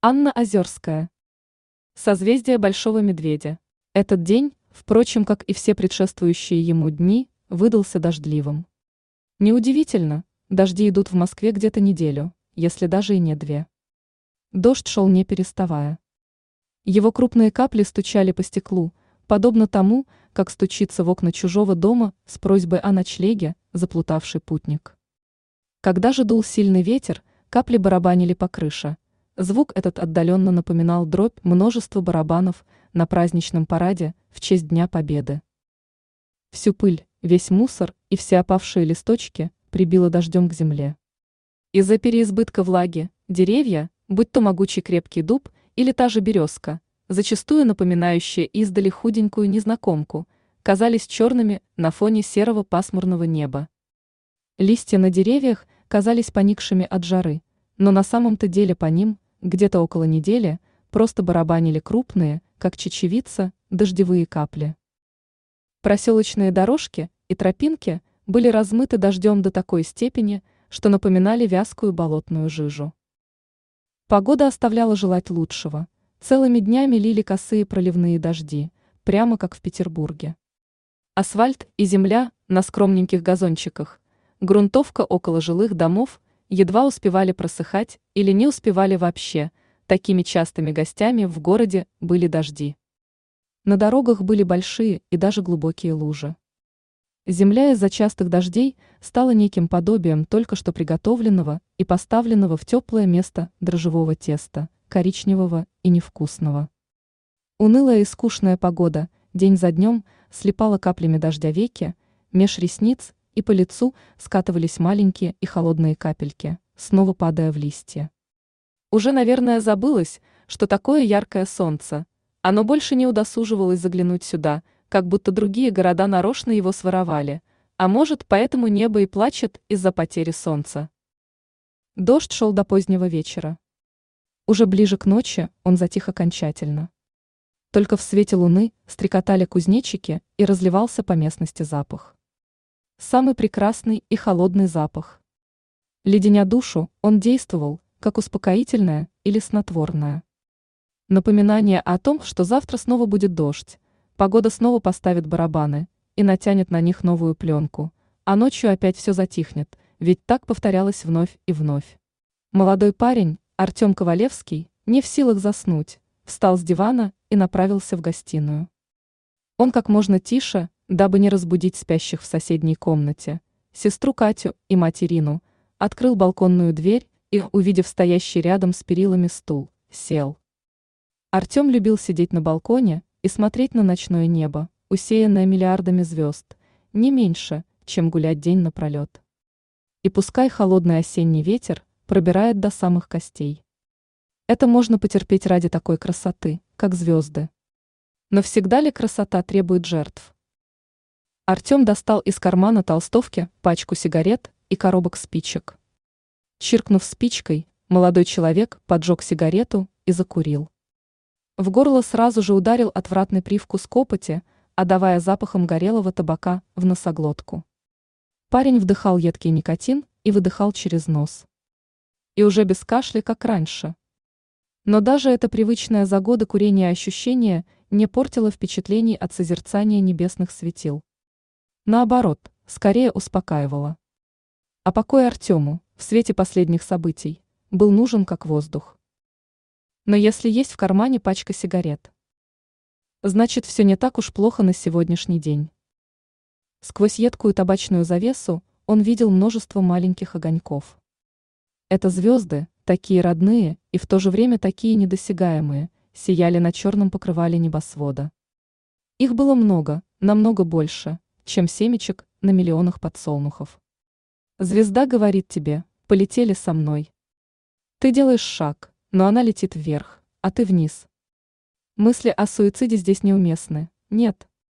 Анна Озерская. Созвездие Большого Медведя. Этот день, впрочем, как и все предшествующие ему дни, выдался дождливым. Неудивительно, дожди идут в Москве где-то неделю, если даже и не две. Дождь шел не переставая. Его крупные капли стучали по стеклу, подобно тому, как стучится в окна чужого дома с просьбой о ночлеге заплутавший путник. Когда же дул сильный ветер, капли барабанили по крыше. Звук этот отдаленно напоминал дробь множества барабанов на праздничном параде в честь Дня Победы. Всю пыль, весь мусор и все опавшие листочки прибило дождем к земле. Из-за переизбытка влаги деревья, будь то могучий крепкий дуб или та же березка, зачастую напоминающая издали худенькую незнакомку, казались черными на фоне серого пасмурного неба. Листья на деревьях казались поникшими от жары, но на самом-то деле по ним, где-то около недели, просто барабанили крупные, как чечевица, дождевые капли. Проселочные дорожки и тропинки были размыты дождем до такой степени, что напоминали вязкую болотную жижу. Погода оставляла желать лучшего. Целыми днями лили косые проливные дожди, прямо как в Петербурге. Асфальт и земля на скромненьких газончиках, грунтовка около жилых домов едва успевали просыхать или не успевали вообще, такими частыми гостями в городе были дожди. На дорогах были большие и даже глубокие лужи. Земля из-за частых дождей стала неким подобием только что приготовленного и поставленного в теплое место дрожжевого теста, коричневого и невкусного. Унылая и скучная погода день за днем слепала каплями дождя веки, меж ресниц и по лицу скатывались маленькие и холодные капельки, снова падая в листья. Уже, наверное, забылось, что такое яркое солнце. Оно больше не удосуживалось заглянуть сюда, как будто другие города нарочно его своровали, а может, поэтому небо и плачет из-за потери солнца. Дождь шел до позднего вечера. Уже ближе к ночи он затих окончательно. Только в свете луны стрекотали кузнечики и разливался по местности запах. Самый прекрасный и холодный запах. Леденя душу, он действовал, как успокоительное или снотворное. Напоминание о том, что завтра снова будет дождь, погода снова поставит барабаны и натянет на них новую пленку, а ночью опять все затихнет, ведь так повторялось вновь и вновь. Молодой парень, Артем Ковалевский, не в силах заснуть, встал с дивана и направился в гостиную. Он как можно тише, дабы не разбудить спящих в соседней комнате, сестру Катю и мать Ирину, открыл балконную дверь и, увидев стоящий рядом с перилами стул, сел. Артем любил сидеть на балконе и смотреть на ночное небо, усеянное миллиардами звезд, не меньше, чем гулять день напролет. И пускай холодный осенний ветер пробирает до самых костей. Это можно потерпеть ради такой красоты, как звезды. Но всегда ли красота требует жертв? Артем достал из кармана толстовки пачку сигарет и коробок спичек. Чиркнув спичкой, молодой человек поджег сигарету и закурил. В горло сразу же ударил отвратный привкус копоти, отдавая запахом горелого табака в носоглотку. Парень вдыхал едкий никотин и выдыхал через нос. И уже без кашля, как раньше. Но даже это привычное за годы курения ощущение не портило впечатлений от созерцания небесных светил. Наоборот, скорее успокаивало. А покой Артему, в свете последних событий, был нужен как воздух. Но если есть в кармане пачка сигарет, значит, все не так уж плохо на сегодняшний день. Сквозь едкую табачную завесу он видел множество маленьких огоньков. Это звезды, такие родные и в то же время такие недосягаемые, сияли на черном покрывале небосвода. Их было много, намного больше, чем семечек на миллионах подсолнухов. Звезда говорит тебе: полетели со мной. Ты делаешь шаг, но она летит вверх, а ты вниз. Мысли о суициде здесь неуместны. Нет,